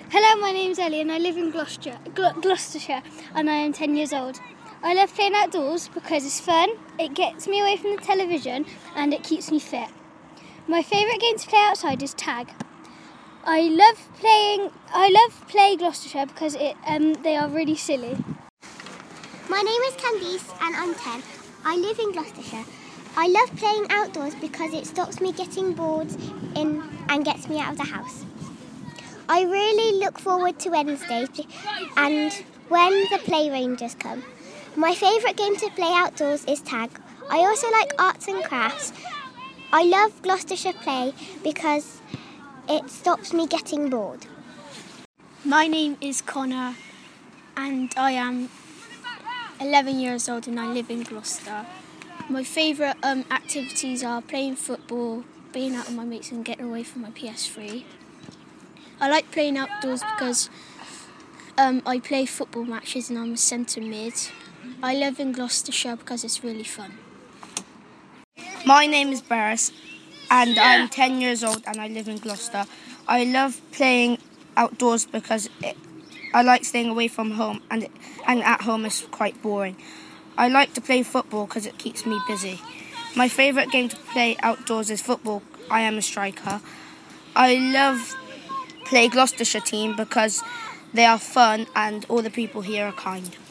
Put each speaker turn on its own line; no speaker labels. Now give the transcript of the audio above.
Hello, my name's Ellie and I live in Gloucestershire and I am 10 years old. I love playing outdoors because it's fun, it gets me away from the television and it keeps me fit. My favourite game to play outside is tag. I love playing Gloucestershire because they are really silly.
My name is Candice and I'm 10. I live in Gloucestershire. I love playing outdoors because it stops me getting bored and gets me out of the house. I really look forward to Wednesdays and when the play rangers come. My favourite game to play outdoors is tag. I also like arts and crafts. I love Gloucestershire Play because it stops me getting bored.
My name is Connor and I am 11 years old and I live in Gloucester. My favourite activities are playing football, being out with my mates and getting away from my PS3. I like playing outdoors because I play football matches and I'm a centre mid. I live in Gloucestershire because it's really fun.
My name is Barris and I'm 10 years old and I live in Gloucester. I love playing outdoors because I like staying away from home and at home is quite boring. I like to play football because it keeps me busy. My favourite game to play outdoors is football. I am a striker. I love play Gloucestershire team because they are fun and all the people here are kind.